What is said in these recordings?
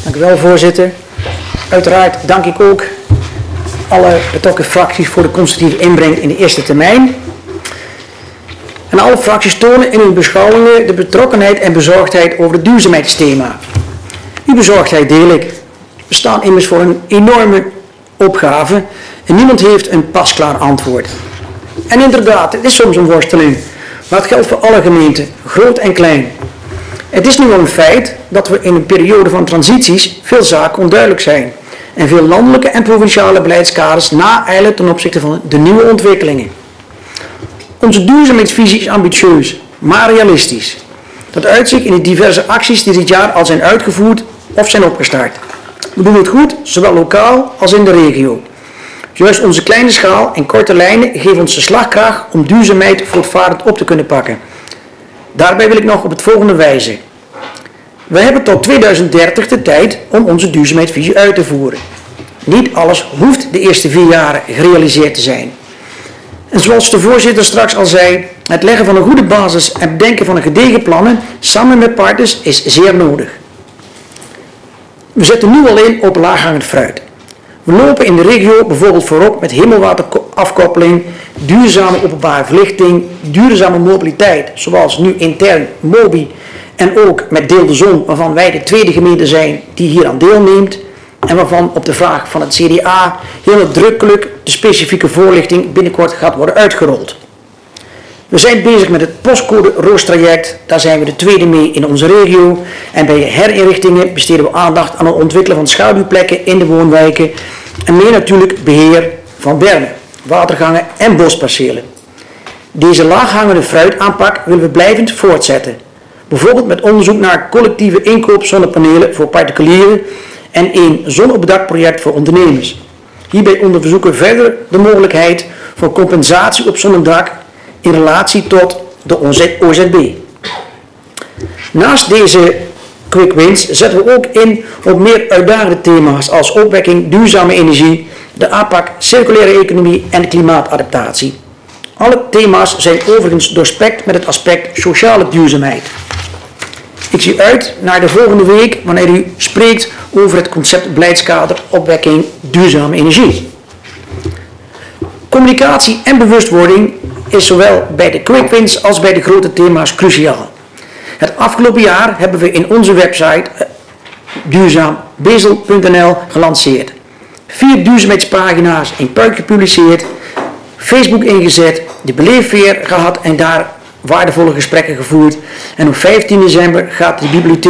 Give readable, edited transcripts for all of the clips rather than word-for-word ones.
Dank u wel, voorzitter. Uiteraard dank ik ook alle betrokken fracties voor de constructieve inbreng in de eerste termijn. En alle fracties tonen in hun beschouwingen de betrokkenheid en bezorgdheid over het duurzaamheidsthema. Die bezorgdheid deel ik. We staan immers voor een enorme opgave en niemand heeft een pasklaar antwoord. En inderdaad, het is soms een worsteling, maar het geldt voor alle gemeenten, groot en klein. Het is nu wel een feit dat we in een periode van transities veel zaken onduidelijk zijn en veel landelijke en provinciale beleidskaders naeilen ten opzichte van de nieuwe ontwikkelingen. Onze duurzaamheidsvisie is ambitieus, maar realistisch. Dat uitzicht in de diverse acties die dit jaar al zijn uitgevoerd of zijn opgestart. We doen het goed, zowel lokaal als in de regio. Juist onze kleine schaal en korte lijnen geven ons de slagkracht om duurzaamheid voortvarend op te kunnen pakken. Daarbij wil ik nog op het volgende wijzen. We hebben tot 2030 de tijd om onze duurzaamheidsvisie uit te voeren. Niet alles hoeft de eerste 4 jaren gerealiseerd te zijn. En zoals de voorzitter straks al zei, het leggen van een goede basis en bedenken van een gedegen plannen samen met partners is zeer nodig. We zetten nu al in op laaghangend fruit. We lopen in de regio bijvoorbeeld voorop met hemelwaterafkoppeling, duurzame openbare verlichting, duurzame mobiliteit, zoals nu intern MOBI en ook met Deel de Zon, waarvan wij de tweede gemeente zijn die hier aan deelneemt en waarvan op de vraag van het CDA heel nadrukkelijk de specifieke voorlichting binnenkort gaat worden uitgerold. We zijn bezig met het postcode roostraject, daar zijn we de tweede mee in onze regio en bij herinrichtingen besteden we aandacht aan het ontwikkelen van schaduwplekken in de woonwijken en meer natuurlijk beheer van bermen, watergangen en bospercelen. Deze laaghangende fruitaanpak willen we blijvend voortzetten, bijvoorbeeld met onderzoek naar collectieve inkoop zonnepanelen voor particulieren en een zonneopdakproject voor ondernemers. Hierbij onderzoeken we verder de mogelijkheid voor compensatie op zonnedak in relatie tot de OZB. Naast deze quick wins zetten we ook in op meer uitdagende thema's als opwekking, duurzame energie, de aanpak circulaire economie en klimaatadaptatie. Alle thema's zijn overigens doorspekt met het aspect sociale duurzaamheid. Ik zie uit naar de volgende week wanneer u spreekt over het concept beleidskader opwekking duurzame energie. Communicatie en bewustwording is zowel bij de quick wins als bij de grote thema's cruciaal. Het afgelopen jaar hebben we in onze website duurzaambezel.nl gelanceerd. 4 duurzaamheidspagina's in Puik gepubliceerd, Facebook ingezet, de beleefveer gehad en daar waardevolle gesprekken gevoerd. En op 15 december gaat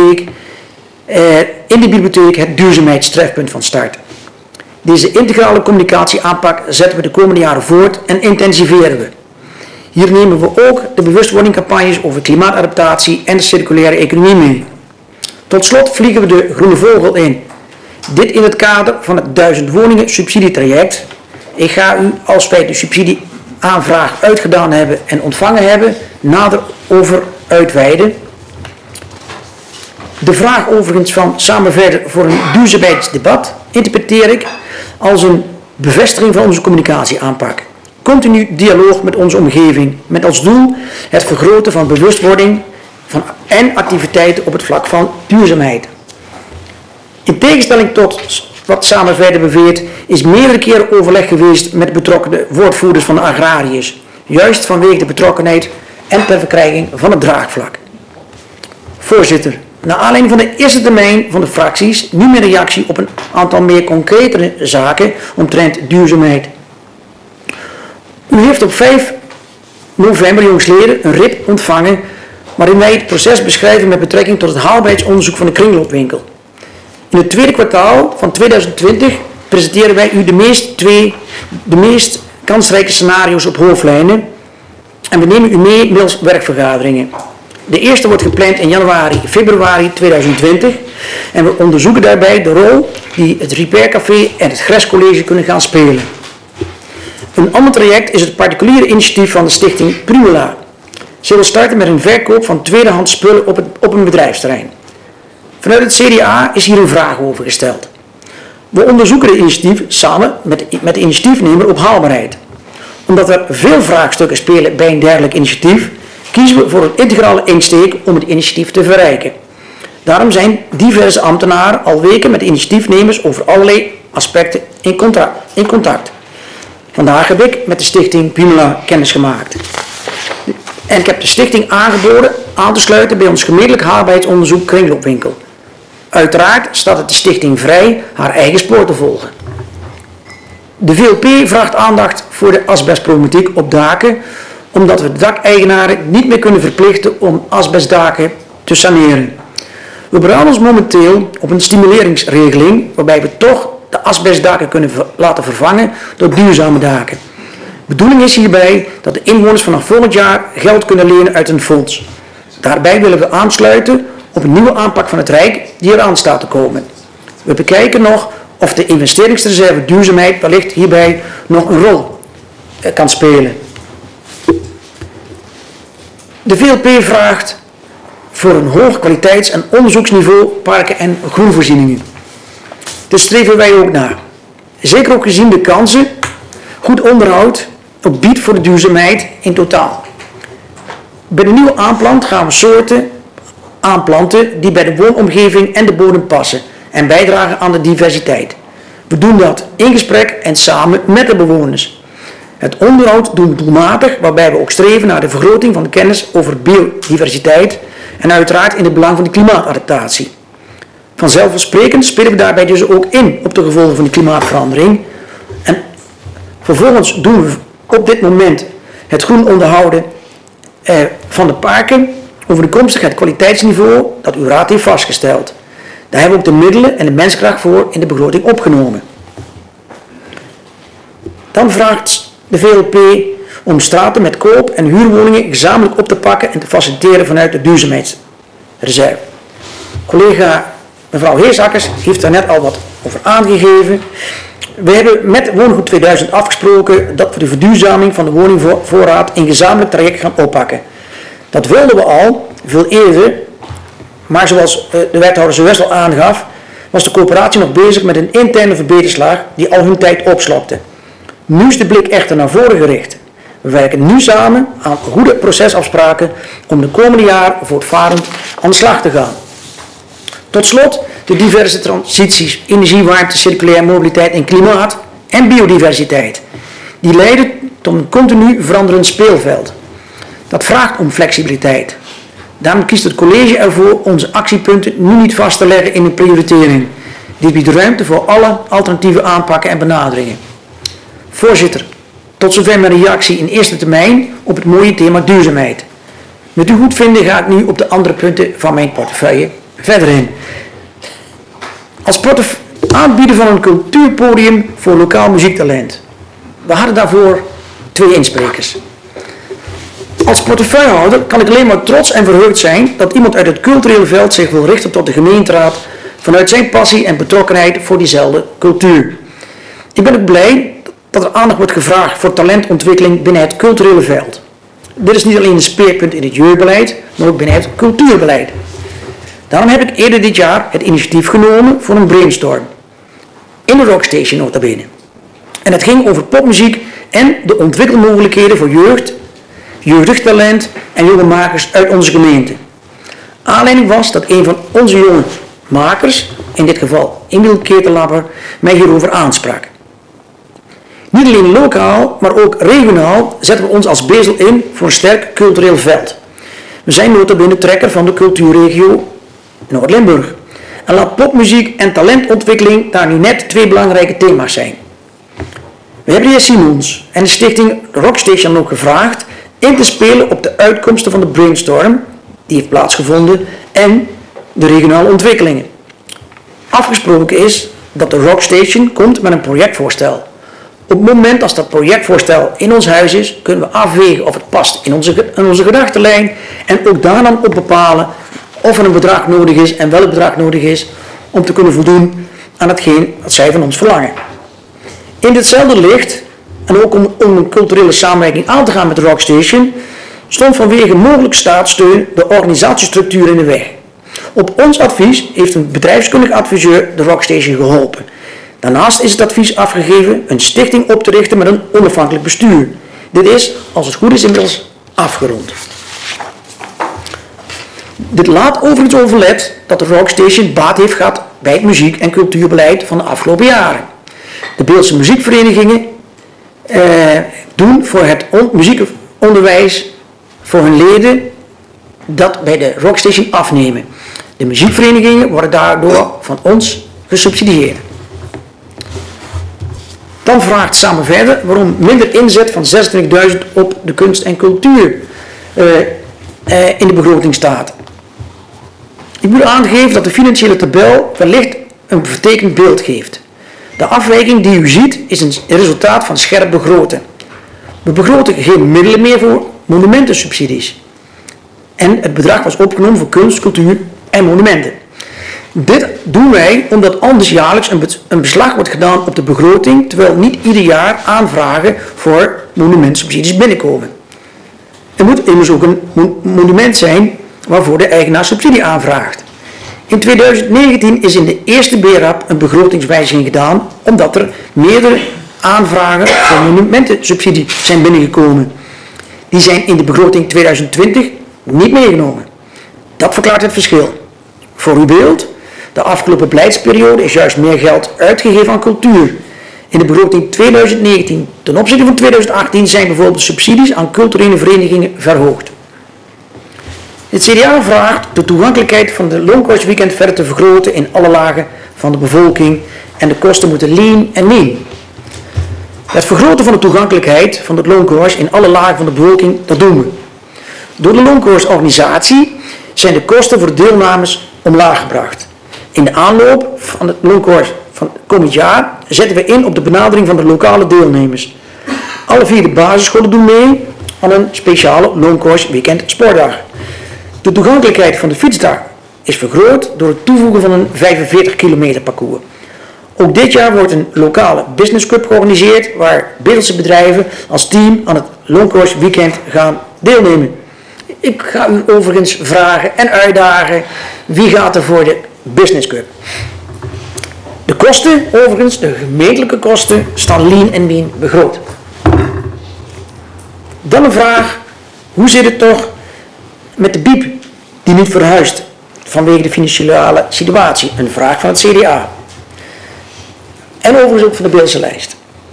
in de bibliotheek het duurzaamheidstrefpunt van start. Deze integrale communicatieaanpak zetten we de komende jaren voort en intensiveren we. Hier nemen we ook de bewustwordingcampagnes over klimaatadaptatie en de circulaire economie mee. Tot slot vliegen we de groene vogel in. Dit in het kader van het 1000 woningen subsidietraject. Ik ga u, als wij de subsidieaanvraag uitgedaan hebben en ontvangen hebben, nader over uitweiden. De vraag overigens van samen verder voor een duurzaamheidsdebat interpreteer ik als een bevestiging van onze communicatieaanpak. Continu dialoog met onze omgeving, met als doel het vergroten van bewustwording en activiteiten op het vlak van duurzaamheid. In tegenstelling tot wat samen verder beweert, is meerdere keren overleg geweest met betrokkenen woordvoerders van de agrariërs, juist vanwege de betrokkenheid en ter verkrijging van het draagvlak. Voorzitter, naar aanleiding van de eerste termijn van de fracties, nu met reactie op een aantal meer concretere zaken omtrent duurzaamheid. U heeft op 5 november jongsleden een RIP ontvangen waarin wij het proces beschrijven met betrekking tot het haalbaarheidsonderzoek van de kringloopwinkel. In het tweede kwartaal van 2020 presenteren wij u de meest kansrijke scenario's op hoofdlijnen en we nemen u mee middels werkvergaderingen. De eerste wordt gepland in februari 2020 en we onderzoeken daarbij de rol die het Repair Café en het Gres College kunnen gaan spelen. Een ander traject is het particuliere initiatief van de stichting Primula. Ze wil starten met een verkoop van tweedehands spullen op een bedrijfsterrein. Vanuit het CDA is hier een vraag over gesteld. We onderzoeken het initiatief samen met de initiatiefnemer op haalbaarheid. Omdat er veel vraagstukken spelen bij een dergelijk initiatief, kiezen we voor een integrale insteek om het initiatief te verrijken. Daarom zijn diverse ambtenaren al weken met initiatiefnemers over allerlei aspecten in contact. Vandaag heb ik met de stichting Pimela kennis gemaakt. En ik heb de stichting aangeboden aan te sluiten bij ons gemeentelijk haalbaarheidsonderzoek kringloopwinkel. Uiteraard staat het de stichting vrij haar eigen spoor te volgen. De VLP vraagt aandacht voor de asbestproblematiek op daken, omdat we de dakeigenaren niet meer kunnen verplichten om asbestdaken te saneren. We beraden ons momenteel op een stimuleringsregeling waarbij we toch de asbestdaken kunnen laten vervangen door duurzame daken. De bedoeling is hierbij dat de inwoners vanaf volgend jaar geld kunnen lenen uit een fonds. Daarbij willen we aansluiten op een nieuwe aanpak van het Rijk die eraan staat te komen. We bekijken nog of de investeringsreserve duurzaamheid wellicht hierbij nog een rol kan spelen. De VLP vraagt voor een hoog kwaliteits- en onderzoeksniveau parken en groenvoorzieningen. Dit streven wij ook na. Zeker ook gezien de kansen, goed onderhoud ook biedt voor de duurzaamheid in totaal. Bij de nieuwe aanplant gaan we soorten aanplanten die bij de woonomgeving en de bodem passen en bijdragen aan de diversiteit. We doen dat in gesprek en samen met de bewoners. Het onderhoud doen we doelmatig, waarbij we ook streven naar de vergroting van de kennis over biodiversiteit en uiteraard in het belang van de klimaatadaptatie. Vanzelfsprekend spelen we daarbij dus ook in op de gevolgen van de klimaatverandering. En vervolgens doen we op dit moment het groen onderhouden van de parken overeenkomstig het kwaliteitsniveau dat uw raad heeft vastgesteld. Daar hebben we ook de middelen en de menskracht voor in de begroting opgenomen. Dan vraagt de VLP om straten met koop- en huurwoningen gezamenlijk op te pakken en te faciliteren vanuit de duurzaamheidsreserve. Collega mevrouw Heersakkers heeft daar net al wat over aangegeven. We hebben met Woongoed 2000 afgesproken dat we de verduurzaming van de woningvoorraad in gezamenlijk traject gaan oppakken. Dat wilden we al veel eerder, maar zoals de wethouder zojuist al aangaf, was de coöperatie nog bezig met een interne verbeterslag die al hun tijd opslokte. Nu is de blik echter naar voren gericht. We werken nu samen aan goede procesafspraken om de komende jaren voortvarend aan de slag te gaan. Tot slot de diverse transities, energie, warmte, circulaire mobiliteit en klimaat en biodiversiteit. Die leiden tot een continu veranderend speelveld. Dat vraagt om flexibiliteit. Daarom kiest het college ervoor onze actiepunten nu niet vast te leggen in een prioritering. Dit biedt ruimte voor alle alternatieve aanpakken en benaderingen. Voorzitter, tot zover mijn reactie in eerste termijn op het mooie thema duurzaamheid. Met uw goedvinden ga ik nu op de andere punten van mijn portefeuille verder in. Als aanbieden van een cultuurpodium voor lokaal muziektalent. We hadden daarvoor 2 insprekers. Als portefeuillehouder kan ik alleen maar trots en verheugd zijn dat iemand uit het culturele veld zich wil richten tot de gemeenteraad vanuit zijn passie en betrokkenheid voor diezelfde cultuur. Ik ben ook blij dat er aandacht wordt gevraagd voor talentontwikkeling binnen het culturele veld. Dit is niet alleen een speerpunt in het jeugdbeleid, maar ook binnen het cultuurbeleid. Daarom heb ik eerder dit jaar het initiatief genomen voor een brainstorm. In de Rockstation nota bene. En het ging over popmuziek en de ontwikkelmogelijkheden voor jeugdig talent en jonge makers uit onze gemeente. Aanleiding was dat een van onze jonge makers, in dit geval Emiel Ketelapper, mij hierover aansprak. Niet alleen lokaal, maar ook regionaal zetten we ons als bezel in voor een sterk cultureel veld. We zijn nota bene trekker van de cultuurregio Noord-Limburg. En laat popmuziek en talentontwikkeling daar nu net 2 belangrijke thema's zijn. We hebben de heer Simons en de stichting Rockstation ook gevraagd in te spelen op de uitkomsten van de brainstorm, die heeft plaatsgevonden, en de regionale ontwikkelingen. Afgesproken is dat de Rockstation komt met een projectvoorstel. Op het moment als dat projectvoorstel in ons huis is, kunnen we afwegen of het past in onze gedachtenlijn en ook daar dan op bepalen of er een bedrag nodig is en welk bedrag nodig is om te kunnen voldoen aan hetgeen wat zij van ons verlangen. In ditzelfde licht, en ook om een culturele samenwerking aan te gaan met de Rockstation, stond vanwege mogelijk staatssteun de organisatiestructuur in de weg. Op ons advies heeft een bedrijfskundig adviseur de Rockstation geholpen. Daarnaast is het advies afgegeven een stichting op te richten met een onafhankelijk bestuur. Dit is, als het goed is, inmiddels afgerond. Dit laat overigens onverlet dat de Rockstation baat heeft gehad bij het muziek- en cultuurbeleid van de afgelopen jaren. De Beeldse muziekverenigingen doen voor het muziekonderwijs voor hun leden dat bij de Rockstation afnemen. De muziekverenigingen worden daardoor van ons gesubsidieerd. Dan vraagt Samen verder waarom minder inzet van 26.000 op de kunst en cultuur in de begroting staat. Ik moet aangeven dat de financiële tabel wellicht een vertekend beeld geeft. De afwijking die u ziet is een resultaat van scherp begroten. We begroten geen middelen meer voor monumentensubsidies. En het bedrag was opgenomen voor kunst, cultuur en monumenten. Dit doen wij omdat anders jaarlijks een beslag wordt gedaan op de begroting, terwijl niet ieder jaar aanvragen voor monumentsubsidies binnenkomen. Er moet immers ook een monument zijn waarvoor de eigenaar subsidie aanvraagt. In 2019 is in de eerste BRAP een begrotingswijziging gedaan, omdat er meerdere aanvragen voor monumentensubsidie zijn binnengekomen. Die zijn in de begroting 2020 niet meegenomen. Dat verklaart het verschil. Voor uw beeld, de afgelopen beleidsperiode is juist meer geld uitgegeven aan cultuur. In de begroting 2019 ten opzichte van 2018 zijn bijvoorbeeld de subsidies aan culturele verenigingen verhoogd. Het CDA vraagt de toegankelijkheid van de loonkoersweekend verder te vergroten in alle lagen van de bevolking en de kosten moeten lean en mean. Het vergroten van de toegankelijkheid van het loonkoers in alle lagen van de bevolking, dat doen we. Door de loonkoersorganisatie zijn de kosten voor de deelnames omlaag gebracht. In de aanloop van het loonkoers van komend jaar zetten we in op de benadering van de lokale deelnemers. Alle 4 de basisscholen doen mee aan een speciale loonkoersweekend sportdag. De toegankelijkheid van de fietsdag is vergroot door het toevoegen van een 45 kilometer parcours. Ook dit jaar wordt een lokale business cup georganiseerd waar Beeldse bedrijven als team aan het loonkoersweekend gaan deelnemen. Ik ga u overigens vragen en uitdagen wie gaat er voor de business cup. De kosten, overigens, de gemeentelijke kosten, staan lean en mean begroot. Dan een vraag, hoe zit het toch met de biep die niet verhuist vanwege de financiële situatie? Een vraag van het CDA. En overigens ook van de Beeldse lijst.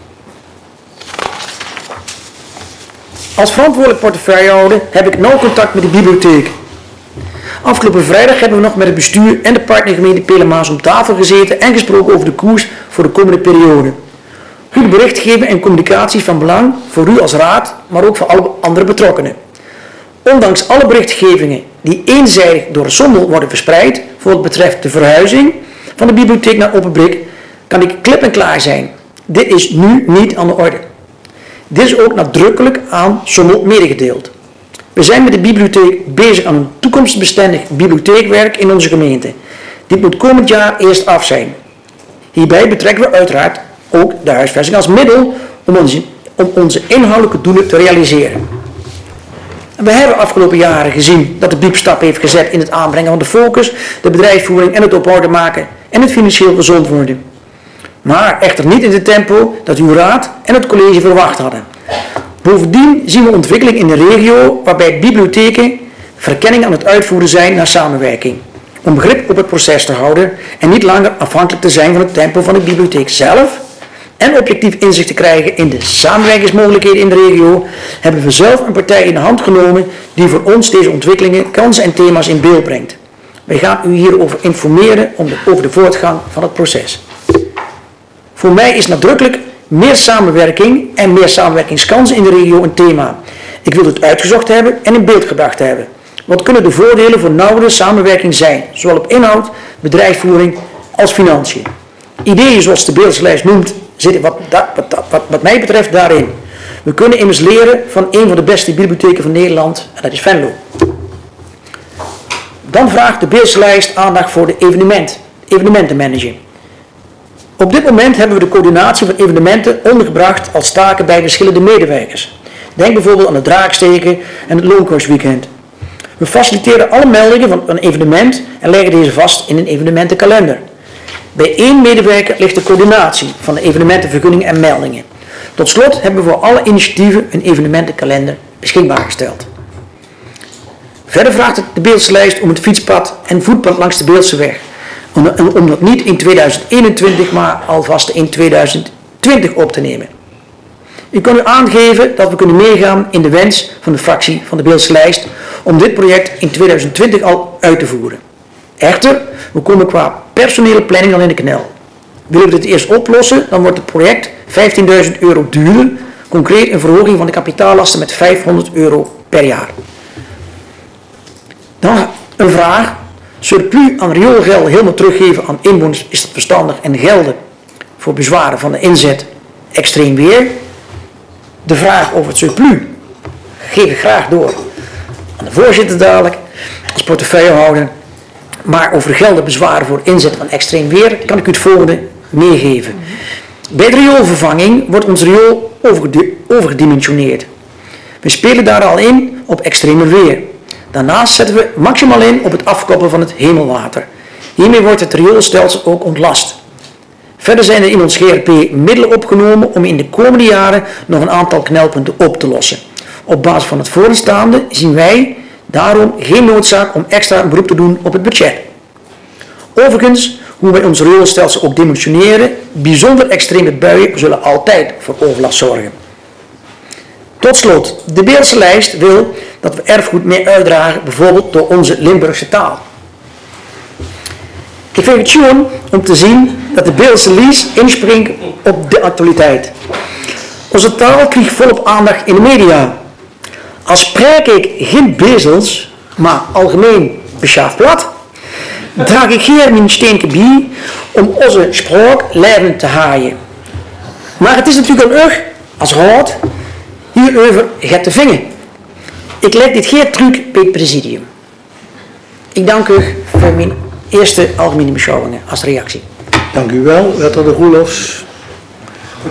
Als verantwoordelijk portefeuillehouder heb ik nauw contact met de bibliotheek. Afgelopen vrijdag hebben we nog met het bestuur en de partnergemeente Pelemaas om tafel gezeten en gesproken over de koers voor de komende periode. Goede berichtgeving en communicatie is van belang voor u als raad, maar ook voor alle andere betrokkenen. Ondanks alle berichtgevingen die eenzijdig door Sommel worden verspreid, voor wat betreft de verhuizing van de bibliotheek naar Opperbrik, kan ik klip en klaar zijn. Dit is nu niet aan de orde. Dit is ook nadrukkelijk aan Sommel medegedeeld. We zijn met de bibliotheek bezig aan een toekomstbestendig bibliotheekwerk in onze gemeente. Dit moet komend jaar eerst af zijn. Hierbij betrekken we uiteraard ook de huisvesting als middel om onze inhoudelijke doelen te realiseren. We hebben afgelopen jaren gezien dat de BIEB stap heeft gezet in het aanbrengen van de focus, de bedrijfsvoering en het op orde maken en het financieel gezond worden. Maar echter niet in het tempo dat uw raad en het college verwacht hadden. Bovendien zien we ontwikkeling in de regio waarbij bibliotheken verkenning aan het uitvoeren zijn naar samenwerking. Om begrip op het proces te houden en niet langer afhankelijk te zijn van het tempo van de bibliotheek zelf en objectief inzicht te krijgen in de samenwerkingsmogelijkheden in de regio, hebben we zelf een partij in de hand genomen die voor ons deze ontwikkelingen, kansen en thema's in beeld brengt. Wij gaan u hierover informeren over de voortgang van het proces. Voor mij is nadrukkelijk meer samenwerking en meer samenwerkingskansen in de regio een thema. Ik wil het uitgezocht hebben en in beeld gebracht hebben. Wat kunnen de voordelen voor nauwere samenwerking zijn, zowel op inhoud, bedrijfsvoering als financiën? Ideeën zoals de beeldslijst noemt, zitten wat mij betreft daarin. We kunnen immers leren van een van de beste bibliotheken van Nederland, en dat is Venlo. Dan vraagt de beeldslijst aandacht voor de evenementenmanager. Op dit moment hebben we de coördinatie van evenementen ondergebracht als taken bij verschillende medewerkers. Denk bijvoorbeeld aan het draaksteken en het loonkoersweekend. We faciliteren alle meldingen van een evenement en leggen deze vast in een evenementenkalender. Bij één medewerker ligt de coördinatie van de evenementenvergunningen en meldingen. Tot slot hebben we voor alle initiatieven een evenementenkalender beschikbaar gesteld. Verder vraagt de Beeldse lijst om het fietspad en voetpad langs de Beeldse weg. Om dat niet in 2021, maar alvast in 2020 op te nemen. Ik kan u aangeven dat we kunnen meegaan in de wens van de fractie van de Beeldse lijst om dit project in 2020 al uit te voeren. Echter, we komen qua personele planning al in de knel. Willen we dit eerst oplossen, dan wordt het project €15.000 duurder, concreet een verhoging van de kapitaallasten met €500 per jaar. Dan een vraag. Surplus aan rioolgelden helemaal teruggeven aan inwoners, is dat verstandig en gelden voor bezwaren van de inzet extreem weer? De vraag over het surplus geef ik graag door aan de voorzitter dadelijk als portefeuillehouder. Maar over gelden bezwaren voor inzet van extreem weer kan ik u het volgende meegeven. Bij de rioolvervanging wordt ons riool overgedimensioneerd. We spelen daar al in op extreme weer. Daarnaast zetten we maximaal in op het afkoppelen van het hemelwater. Hiermee wordt het rioolstelsel ook ontlast. Verder zijn er in ons GRP middelen opgenomen om in de komende jaren nog een aantal knelpunten op te lossen. Op basis van het voorstaande zien wij daarom geen noodzaak om extra een beroep te doen op het budget. Overigens, hoe wij ons rioolstelsel ook dimensioneren, bijzonder extreme buien zullen altijd voor overlast zorgen. Tot slot, de Beeldse lijst wil dat we erfgoed meer uitdragen, bijvoorbeeld door onze Limburgse taal. Ik vind het schoon om te zien dat de Beeldse lijst inspringt op de actualiteit. Onze taal krijgt volop aandacht in de media. Al spreek ik geen bezels, maar algemeen beschaafd plat, draag ik hier mijn steentje bij om onze spraak levend te haaien. Maar het is natuurlijk een ug als raad hierover gaat te vingen. Ik leg dit geen truc bij het presidium. Ik dank u voor mijn eerste algemene beschouwingen als reactie. Dank u wel, wethouder Roelofs.